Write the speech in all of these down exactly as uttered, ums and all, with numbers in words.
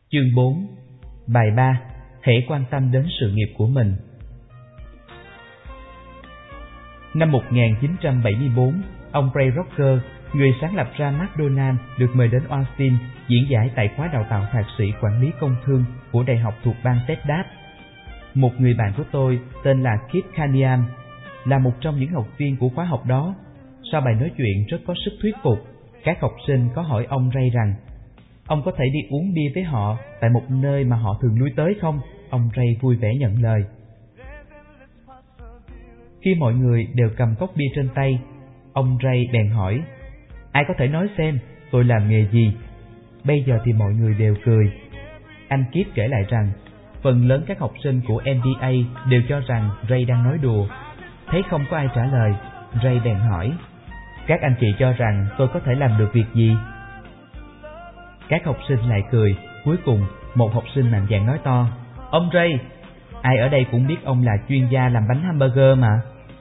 Chương bốn. Bài ba. Hãy quan tâm đến sự nghiệp của mình. Năm một nghìn chín trăm bảy mươi tư, ông Ray Rocker, người sáng lập ra McDonald's, được mời đến Austin diễn giải tại khóa đào tạo thạc sĩ quản lý công thương của đại học thuộc bang Texas. Một người bạn của tôi tên là Kit Cunningham là một trong những học viên của khóa học đó. Sau bài nói chuyện rất có sức thuyết phục, các học sinh có hỏi ông Ray rằng ông có thể đi uống bia với họ tại một nơi mà họ thường lui tới không? Ông Ray vui vẻ nhận lời. Khi mọi người đều cầm cốc bia trên tay, ông Ray bèn hỏi: ai có thể nói xem tôi làm nghề gì? Bây giờ thì mọi người đều cười. Anh Kit kể lại rằng phần lớn các học sinh của em bê a đều cho rằng Ray đang nói đùa. Thấy không có ai trả lời, Ray bèn hỏi: các anh chị cho rằng tôi có thể làm được việc gì? Các học sinh lại cười. Cuối cùng một học sinh mạnh dạn nói to: ông Ray, ai ở đây cũng biết ông là chuyên gia làm bánh hamburger mà.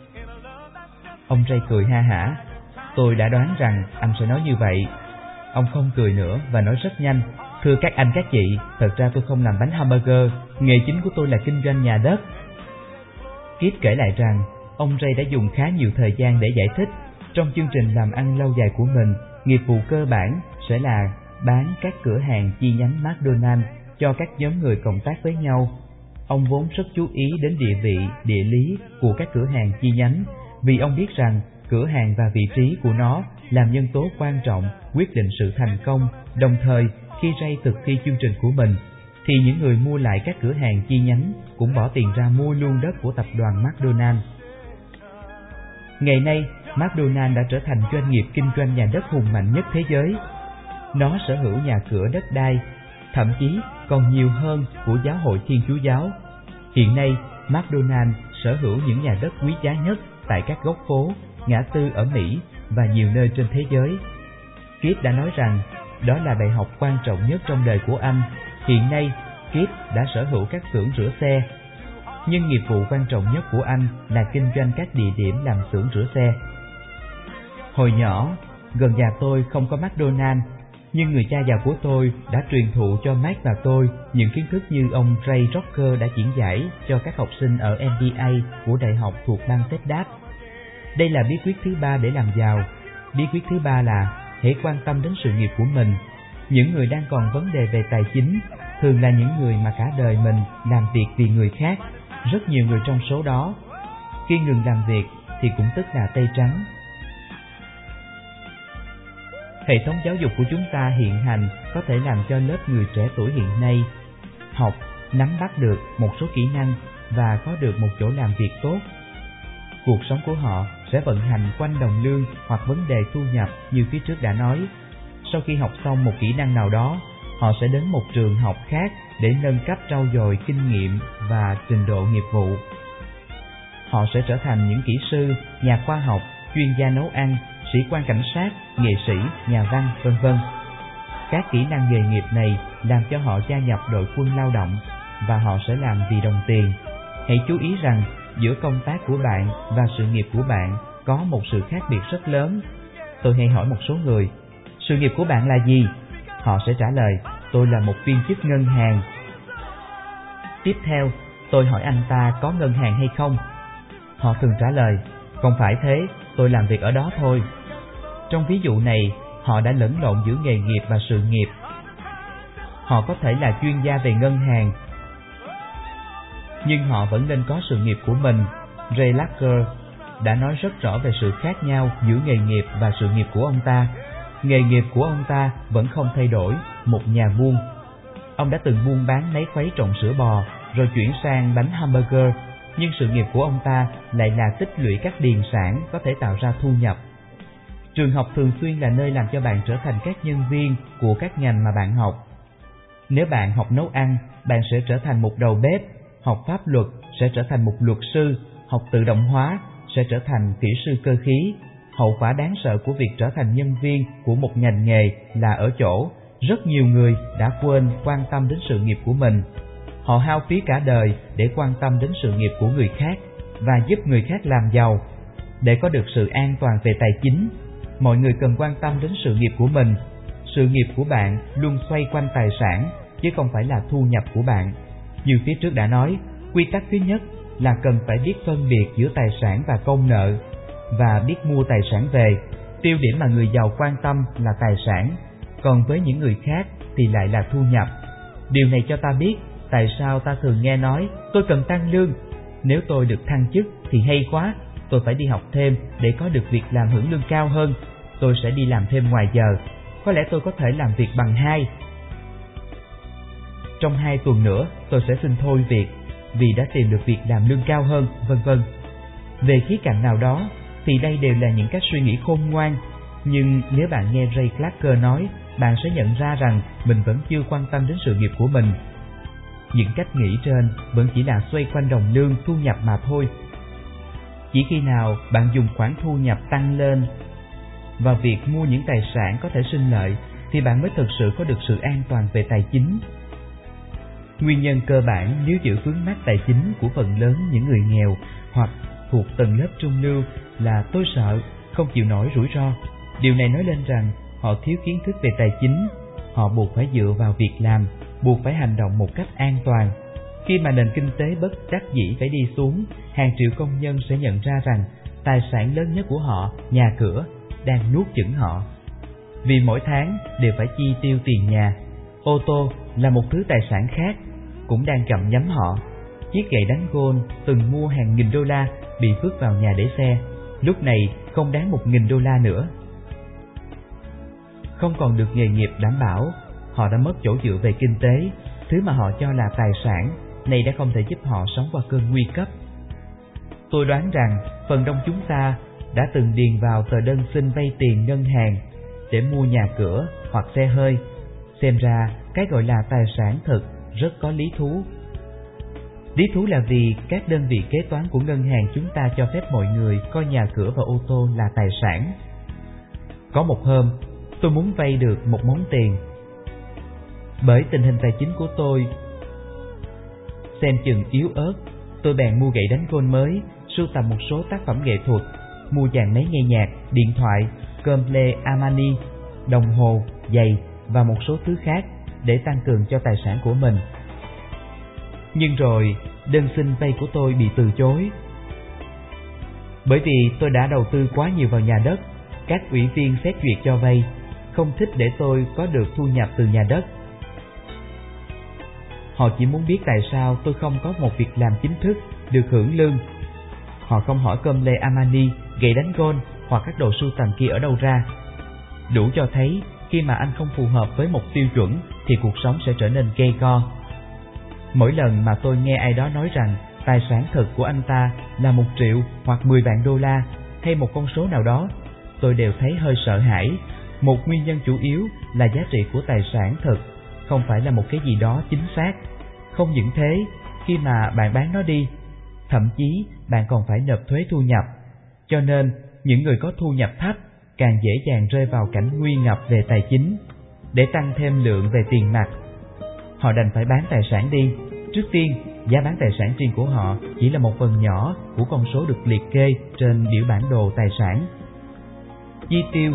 Ông Ray cười ha hả. Tôi đã đoán rằng anh sẽ nói như vậy. Ông không cười nữa và nói rất nhanh: thưa các anh các chị, thật ra tôi không làm bánh hamburger, nghề chính của tôi là kinh doanh nhà đất. Kit kể lại rằng ông Ray đã dùng khá nhiều thời gian để giải thích. Trong chương trình làm ăn lâu dài của mình, nghiệp vụ cơ bản sẽ là bán các cửa hàng chi nhánh McDonald's cho các nhóm người cộng tác với nhau. Ông vốn rất chú ý đến địa vị, địa lý của các cửa hàng chi nhánh, vì ông biết rằng cửa hàng và vị trí của nó làm nhân tố quan trọng quyết định sự thành công. Đồng thời, khi Ray thực thi chương trình của mình, thì những người mua lại các cửa hàng chi nhánh cũng bỏ tiền ra mua luôn đất của tập đoàn McDonald's. Ngày nay, McDonald's đã trở thành doanh nghiệp kinh doanh nhà đất hùng mạnh nhất thế giới. Nó sở hữu nhà cửa đất đai, thậm chí còn nhiều hơn của giáo hội Thiên Chúa giáo. Hiện nay, McDonald's sở hữu những nhà đất quý giá nhất tại các góc phố, ngã tư ở Mỹ và nhiều nơi trên thế giới. Kit đã nói rằng đó là bài học quan trọng nhất trong đời của anh. Hiện nay, Kit đã sở hữu các xưởng rửa xe, nhưng nghiệp vụ quan trọng nhất của anh là kinh doanh các địa điểm làm xưởng rửa xe. Hồi nhỏ, gần nhà tôi không có McDonald's, nhưng người cha già của tôi đã truyền thụ cho Mac và tôi những kiến thức như ông Ray Rocker đã diễn giải cho các học sinh ở em bê a của đại học thuộc bang Texas. Đây là bí quyết thứ ba để làm giàu. Bí quyết thứ ba là hãy quan tâm đến sự nghiệp của mình. Những người đang còn vấn đề về tài chính thường là những người mà cả đời mình làm việc vì người khác. Rất nhiều người trong số đó, khi ngừng làm việc thì cũng tức là tay trắng. Hệ thống giáo dục của chúng ta hiện hành có thể làm cho lớp người trẻ tuổi hiện nay học, nắm bắt được một số kỹ năng và có được một chỗ làm việc tốt. Cuộc sống của họ sẽ vận hành quanh đồng lương hoặc vấn đề thu nhập như phía trước đã nói. Sau khi học xong một kỹ năng nào đó, họ sẽ đến một trường học khác để nâng cấp trau dồi kinh nghiệm và trình độ nghiệp vụ. Họ sẽ trở thành những kỹ sư, nhà khoa học, chuyên gia nấu ăn, sĩ quan cảnh sát, nghệ sĩ, nhà văn, vân vân. Các kỹ năng nghề nghiệp này làm cho họ gia nhập đội quân lao động và họ sẽ làm vì đồng tiền. Hãy chú ý rằng giữa công tác của bạn và sự nghiệp của bạn có một sự khác biệt rất lớn. Tôi hay hỏi một số người: sự nghiệp của bạn là gì? Họ sẽ trả lời: tôi là một viên chức ngân hàng. Tiếp theo, tôi hỏi anh ta có ngân hàng hay không. Họ thường trả lời: không phải thế, tôi làm việc ở đó thôi. Trong ví dụ này, họ đã lẫn lộn giữa nghề nghiệp và sự nghiệp. Họ có thể là chuyên gia về ngân hàng, nhưng họ vẫn nên có sự nghiệp của mình. Ray Rocker đã nói rất rõ về sự khác nhau giữa nghề nghiệp và sự nghiệp của ông ta. Nghề nghiệp của ông ta vẫn không thay đổi, một nhà buôn. Ông đã từng buôn bán máy khuấy trộn sữa bò, rồi chuyển sang bánh hamburger, nhưng sự nghiệp của ông ta lại là tích lũy các điền sản có thể tạo ra thu nhập. Trường học thường xuyên là nơi làm cho bạn trở thành các nhân viên của các ngành mà bạn học. Nếu bạn học nấu ăn, bạn sẽ trở thành một đầu bếp. Học pháp luật sẽ trở thành một luật sư. Học tự động hóa sẽ trở thành kỹ sư cơ khí. Hậu quả đáng sợ của việc trở thành nhân viên của một ngành nghề là ở chỗ rất nhiều người đã quên quan tâm đến sự nghiệp của mình. Họ hao phí cả đời để quan tâm đến sự nghiệp của người khác và giúp người khác làm giàu. Để có được sự an toàn về tài chính, mọi người cần quan tâm đến sự nghiệp của mình. Sự nghiệp của bạn luôn xoay quanh tài sản, chứ không phải là thu nhập của bạn. Như phía trước đã nói, quy tắc thứ nhất là cần phải biết phân biệt giữa tài sản và công nợ và biết mua tài sản về. Tiêu điểm mà người giàu quan tâm là tài sản, còn với những người khác thì lại là thu nhập. Điều này cho ta biết tại sao ta thường nghe nói tôi cần tăng lương. Nếu tôi được thăng chức thì hay quá, tôi phải đi học thêm để có được việc làm hưởng lương cao hơn. Tôi sẽ đi làm thêm ngoài giờ, có lẽ tôi có thể làm việc bằng hai. Trong hai tuần nữa tôi sẽ xin thôi việc vì đã tìm được việc làm lương cao hơn, vân vân. Về khía cạnh nào đó thì đây đều là những cách suy nghĩ khôn ngoan, nhưng nếu bạn nghe Ray Clarker nói, bạn sẽ nhận ra rằng mình vẫn chưa quan tâm đến sự nghiệp của mình. Những cách nghĩ trên vẫn chỉ là xoay quanh đồng lương, thu nhập mà thôi. Chỉ khi nào bạn dùng khoản thu nhập tăng lên vào việc mua những tài sản có thể sinh lợi thì bạn mới thực sự có được sự an toàn về tài chính. Nguyên nhân cơ bản nếu giữ vướng mắc tài chính của phần lớn những người nghèo hoặc thuộc tầng lớp trung lưu là tôi sợ, không chịu nổi rủi ro. Điều này nói lên rằng họ thiếu kiến thức về tài chính, họ buộc phải dựa vào việc làm, buộc phải hành động một cách an toàn. Khi mà nền kinh tế bất đắc dĩ phải đi xuống, hàng triệu công nhân sẽ nhận ra rằng tài sản lớn nhất của họ, nhà cửa, đang nuốt chửng họ. Vì mỗi tháng đều phải chi tiêu tiền nhà, ô tô là một thứ tài sản khác, cũng đang gặm nhấm họ. Chiếc gậy đánh golf từng mua hàng nghìn đô la bị vứt vào nhà để xe, lúc này không đáng một nghìn đô la nữa. Không còn được nghề nghiệp đảm bảo, họ đã mất chỗ dựa về kinh tế, thứ mà họ cho là tài sản, này đã không thể giúp họ sống qua cơn nguy cấp. Tôi đoán rằng phần đông chúng ta đã từng điền vào tờ đơn xin vay tiền ngân hàng để mua nhà cửa hoặc xe hơi. Xem ra cái gọi là tài sản thực rất có lý thú. Lý thú là vì các đơn vị kế toán của ngân hàng chúng ta cho phép mọi người coi nhà cửa và ô tô là tài sản. Có một hôm, tôi muốn vay được một món tiền. Bởi tình hình tài chính của tôi xem chừng yếu ớt, tôi bèn mua gậy đánh golf mới, sưu tầm một số tác phẩm nghệ thuật, mua dàn máy nghe nhạc, điện thoại, cơm lê Armani, đồng hồ, giày và một số thứ khác để tăng cường cho tài sản của mình. Nhưng rồi đơn xin vay của tôi bị từ chối. Bởi vì tôi đã đầu tư quá nhiều vào nhà đất, các ủy viên xét duyệt cho vay không thích để tôi có được thu nhập từ nhà đất. Họ chỉ muốn biết tại sao tôi không có một việc làm chính thức được hưởng lương. Họ không hỏi cơm lê Armani, gậy đánh golf hoặc các đồ sưu tầm kia ở đâu ra. Đủ cho thấy khi mà anh không phù hợp với một tiêu chuẩn thì cuộc sống sẽ trở nên gay go. Mỗi lần mà tôi nghe ai đó nói rằng tài sản thực của anh ta là một triệu hoặc mười vạn đô la hay một con số nào đó, tôi đều thấy hơi sợ hãi. Một nguyên nhân chủ yếu là giá trị của tài sản thực không phải là một cái gì đó chính xác. Không những thế, khi mà bạn bán nó đi, thậm chí bạn còn phải nộp thuế thu nhập. Cho nên, những người có thu nhập thấp càng dễ dàng rơi vào cảnh nguy ngập về tài chính. Để tăng thêm lượng về tiền mặt, họ đành phải bán tài sản đi. Trước tiên, giá bán tài sản riêng của họ chỉ là một phần nhỏ của con số được liệt kê trên biểu bản đồ tài sản. Chi tiêu.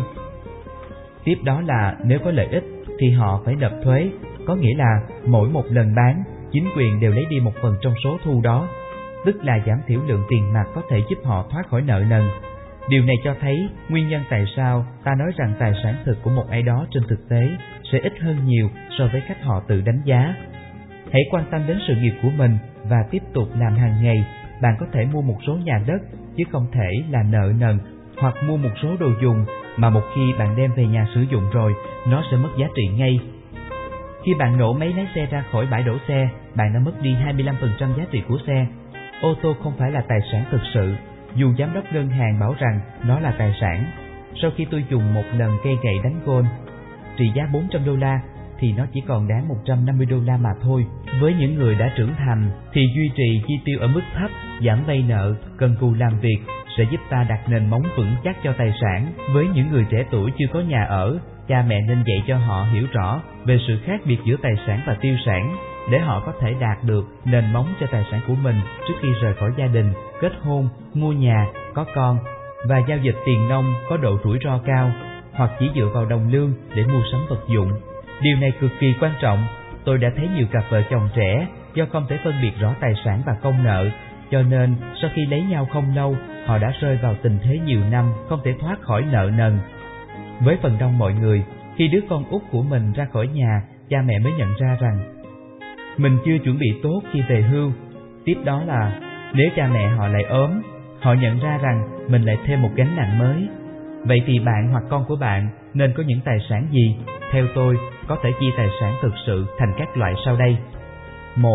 Tiếp đó là nếu có lợi ích thì họ phải nộp thuế, có nghĩa là mỗi một lần bán, chính quyền đều lấy đi một phần trong số thu đó, tức là giảm thiểu lượng tiền mặt có thể giúp họ thoát khỏi nợ nần. Điều này cho thấy nguyên nhân tại sao ta nói rằng tài sản thực của một ai đó trên thực tế sẽ ít hơn nhiều so với cách họ tự đánh giá. Hãy quan tâm đến sự nghiệp của mình và tiếp tục làm hàng ngày. Bạn có thể mua một số nhà đất, chứ không thể là nợ nần, hoặc mua một số đồ dùng mà một khi bạn đem về nhà sử dụng rồi, nó sẽ mất giá trị ngay. Khi bạn nổ máy lái xe ra khỏi bãi đổ xe, bạn đã mất đi hai mươi lăm phần trăm giá trị của xe. Ô tô không phải là tài sản thực sự, dù giám đốc ngân hàng bảo rằng nó là tài sản. Sau khi tôi dùng một lần cây gậy đánh golf trị giá bốn trăm đô la, thì nó chỉ còn đáng một trăm năm mươi đô la mà thôi. Với những người đã trưởng thành thì duy trì chi tiêu ở mức thấp, giảm vay nợ, cần cù làm việc sẽ giúp ta đặt nền móng vững chắc cho tài sản. Với những người trẻ tuổi chưa có nhà ở, cha mẹ nên dạy cho họ hiểu rõ về sự khác biệt giữa tài sản và tiêu sản, để họ có thể đạt được nền móng cho tài sản của mình trước khi rời khỏi gia đình, kết hôn, mua nhà, có con và giao dịch tiền nong có độ rủi ro cao, hoặc chỉ dựa vào đồng lương để mua sắm vật dụng. Điều này cực kỳ quan trọng tôi đã thấy nhiều cặp vợ chồng trẻ do không thể phân biệt rõ tài sản và công nợ, cho nên sau khi lấy nhau không lâu, họ đã rơi vào tình thế nhiều năm không thể thoát khỏi nợ nần. Với phần đông mọi người, khi đứa con út của mình ra khỏi nhà, cha mẹ mới nhận ra rằng mình chưa chuẩn bị tốt khi về hưu. Tiếp đó là nếu cha mẹ họ lại ốm, họ nhận ra rằng mình lại thêm một gánh nặng mới. Vậy thì bạn hoặc con của bạn nên có những tài sản gì? Theo tôi, có thể chia tài sản thực sự thành các loại sau đây. Một,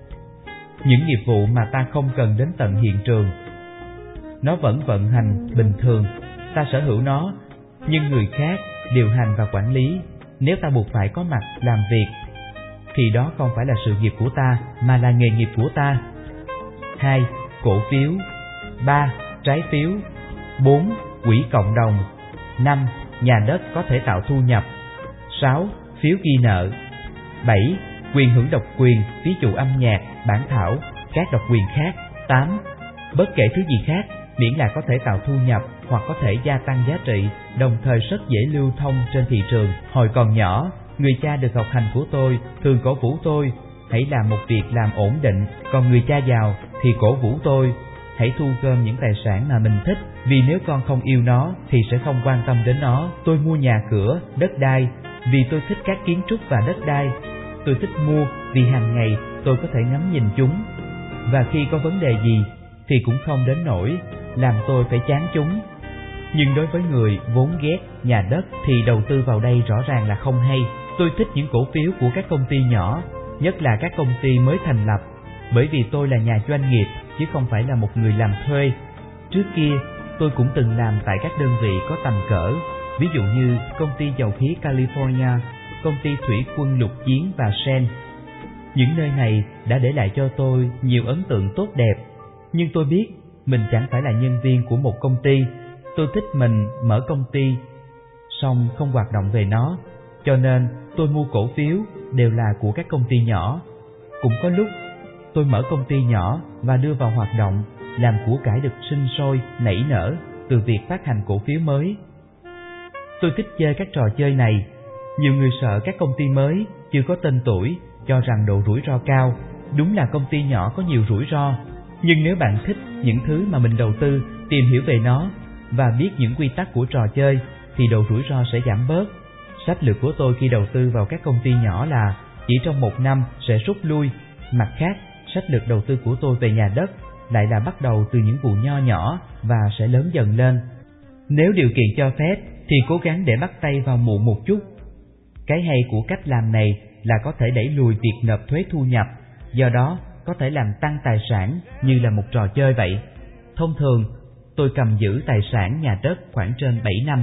những nghiệp vụ mà ta không cần đến tận hiện trường. Nó vẫn vận hành bình thường, ta sở hữu nó, nhưng người khác điều hành và quản lý. Nếu ta buộc phải có mặt làm việc, thì đó không phải là sự nghiệp của ta, mà là nghề nghiệp của ta. Hai, cổ phiếu. Ba, trái phiếu. Bốn, quỹ cộng đồng. Năm, nhà đất có thể tạo thu nhập. Sáu, phiếu ghi nợ. Bảy, quyền hưởng độc quyền, ví dụ âm nhạc, bản thảo, các độc quyền khác. Tám, bất kể thứ gì khác, miễn là có thể tạo thu nhập hoặc có thể gia tăng giá trị, đồng thời rất dễ lưu thông trên thị trường. Hồi còn nhỏ, người cha được học hành của tôi thường cổ vũ tôi hãy làm một việc làm ổn định, còn người cha giàu thì cổ vũ tôi hãy thu gom những tài sản mà mình thích, vì nếu con không yêu nó thì sẽ không quan tâm đến nó. Tôi mua nhà cửa, đất đai vì tôi thích các kiến trúc và đất đai. Tôi thích mua vì hàng ngày tôi có thể ngắm nhìn chúng, và khi có vấn đề gì thì cũng không đến nỗi làm tôi phải chán chúng. Nhưng đối với người vốn ghét nhà đất thì đầu tư vào đây rõ ràng là không hay. Tôi thích những cổ phiếu của các công ty nhỏ, nhất là các công ty mới thành lập, bởi vì tôi là nhà doanh nghiệp chứ không phải là một người làm thuê. Trước kia, tôi cũng từng làm tại các đơn vị có tầm cỡ, ví dụ như công ty dầu khí California, công ty thủy quân lục chiến và Shell. Những nơi này đã để lại cho tôi nhiều ấn tượng tốt đẹp, nhưng tôi biết mình chẳng phải là nhân viên của một công ty. Tôi thích mình mở công ty, song không hoạt động về nó, cho nên tôi mua cổ phiếu đều là của các công ty nhỏ. Cũng có lúc tôi mở công ty nhỏ và đưa vào hoạt động, làm của cải được sinh sôi, nảy nở từ việc phát hành cổ phiếu mới. Tôi thích chơi các trò chơi này. Nhiều người sợ các công ty mới chưa có tên tuổi, cho rằng độ rủi ro cao. Đúng là công ty nhỏ có nhiều rủi ro, nhưng nếu bạn thích những thứ mà mình đầu tư, tìm hiểu về nó và biết những quy tắc của trò chơi thì độ rủi ro sẽ giảm bớt. Sách lược của tôi khi đầu tư vào các công ty nhỏ là chỉ trong một năm sẽ rút lui. Mặt khác, sách lược đầu tư của tôi về nhà đất lại là bắt đầu từ những vụ nho nhỏ và sẽ lớn dần lên. Nếu điều kiện cho phép thì cố gắng để bắt tay vào muộn một chút. Cái hay của cách làm này là có thể đẩy lùi việc nộp thuế thu nhập, do đó có thể làm tăng tài sản như là một trò chơi vậy. Thông thường, tôi cầm giữ tài sản nhà đất khoảng trên bảy năm.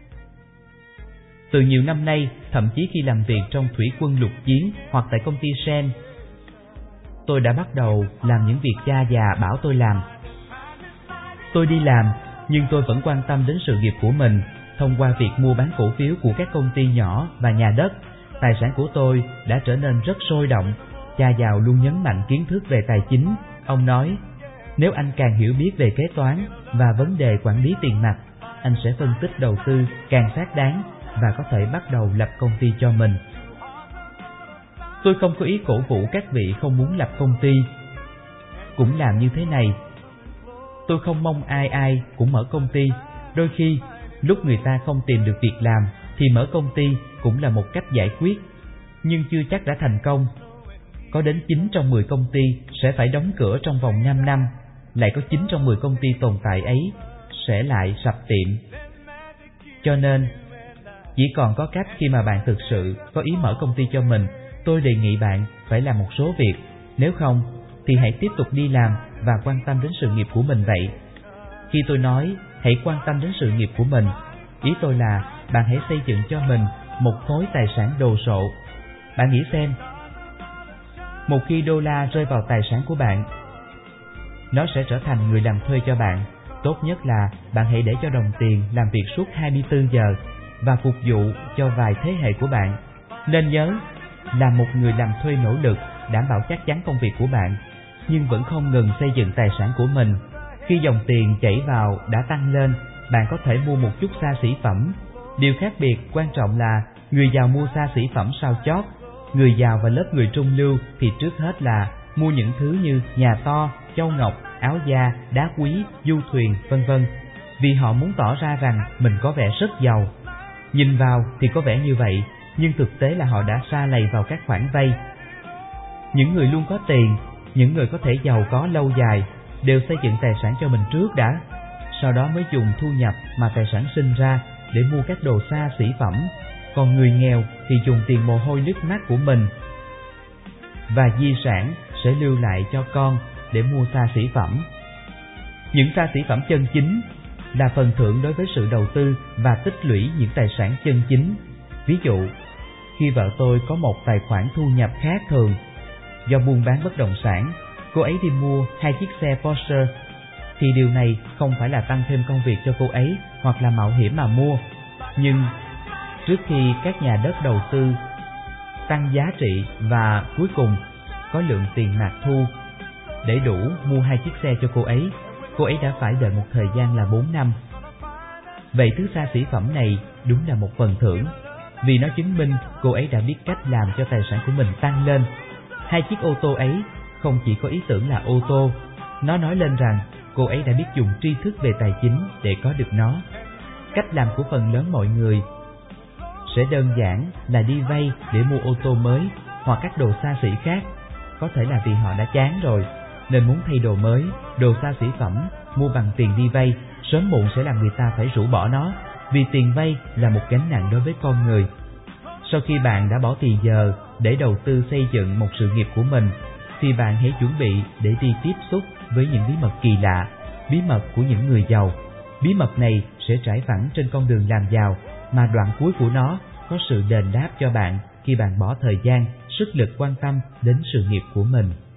Từ nhiều năm nay, thậm chí khi làm việc trong thủy quân lục chiến hoặc tại công ty Shell, tôi đã bắt đầu làm những việc cha già bảo tôi làm. Tôi đi làm, nhưng tôi vẫn quan tâm đến sự nghiệp của mình. Thông qua việc mua bán cổ phiếu của các công ty nhỏ và nhà đất, tài sản của tôi đã trở nên rất sôi động. Cha giàu luôn nhấn mạnh kiến thức về tài chính. Ông nói, nếu anh càng hiểu biết về kế toán và vấn đề quản lý tiền mặt, anh sẽ phân tích đầu tư càng xác đáng và có thể bắt đầu lập công ty cho mình. Tôi không có ý cổ vũ các vị không muốn lập công ty cũng làm như thế này. Tôi không mong ai ai cũng mở công ty. Đôi khi, lúc người ta không tìm được việc làm thì mở công ty cũng là một cách giải quyết, nhưng chưa chắc đã thành công. Có đến chín trong mười công ty sẽ phải đóng cửa trong vòng năm năm, lại có chín trong mười công ty tồn tại ấy sẽ lại sập tiệm. Cho nên, chỉ còn có cách khi mà bạn thực sự có ý mở công ty cho mình, tôi đề nghị bạn phải làm một số việc. Nếu không, thì hãy tiếp tục đi làm và quan tâm đến sự nghiệp của mình vậy. Khi tôi nói hãy quan tâm đến sự nghiệp của mình, ý tôi là bạn hãy xây dựng cho mình một khối tài sản đồ sộ. Bạn nghĩ xem, một khi đô la rơi vào tài sản của bạn, nó sẽ trở thành người làm thuê cho bạn. Tốt nhất là bạn hãy để cho đồng tiền làm việc suốt hai mươi tư giờ và phục vụ cho vài thế hệ của bạn. Nên nhớ, là một người làm thuê nỗ lực, đảm bảo chắc chắn công việc của bạn, nhưng vẫn không ngừng xây dựng tài sản của mình. Khi dòng tiền chảy vào đã tăng lên, bạn có thể mua một chút xa xỉ phẩm. Điều khác biệt quan trọng là người giàu mua xa xỉ phẩm sao chót, Người giàu và lớp người trung lưu thì trước hết là mua những thứ như nhà to, châu ngọc, áo da, đá quý, du thuyền, vân vân, vì họ muốn tỏ ra rằng mình có vẻ rất giàu. Nhìn vào thì có vẻ như vậy, nhưng thực tế là họ đã sa lầy vào các khoản vay. Những người luôn có tiền, những người có thể giàu có lâu dài, đều xây dựng tài sản cho mình trước đã, sau đó mới dùng thu nhập mà tài sản sinh ra để mua các đồ xa xỉ phẩm. Còn người nghèo thì dùng tiền mồ hôi nước mắt của mình và di sản sẽ lưu lại cho con để mua xa xỉ phẩm. Những xa xỉ phẩm chân chính là phần thưởng đối với sự đầu tư và tích lũy những tài sản chân chính. Ví dụ, khi vợ tôi có một tài khoản thu nhập khác thường do buôn bán bất động sản, cô ấy đi mua hai chiếc xe Porsche, thì điều này không phải là tăng thêm công việc cho cô ấy hoặc là mạo hiểm mà mua. Nhưng trước khi các nhà đất đầu tư tăng giá trị và cuối cùng có lượng tiền mặt thu để đủ mua hai chiếc xe cho cô ấy, cô ấy đã phải đợi một thời gian là bốn năm. Vậy thứ xa xỉ phẩm này đúng là một phần thưởng, vì nó chứng minh cô ấy đã biết cách làm cho tài sản của mình tăng lên. Hai chiếc ô tô ấy không chỉ có ý tưởng là ô tô, nó nói lên rằng cô ấy đã biết dùng tri thức về tài chính để có được nó. Cách làm của phần lớn mọi người sẽ đơn giản là đi vay để mua ô tô mới hoặc các đồ xa xỉ khác. Có thể là vì họ đã chán rồi nên muốn thay đồ mới, đồ xa xỉ phẩm mua bằng tiền đi vay sớm muộn sẽ làm người ta phải rũ bỏ nó, vì tiền vay là một gánh nặng đối với con người. Sau khi bạn đã bỏ tiền giờ để đầu tư xây dựng một sự nghiệp của mình, thì bạn hãy chuẩn bị để đi tiếp xúc với những bí mật kỳ lạ, bí mật của những người giàu. Bí mật này sẽ trải phẳng trên con đường làm giàu, mà đoạn cuối của nó có sự đền đáp cho bạn khi bạn bỏ thời gian, sức lực quan tâm đến sự nghiệp của mình.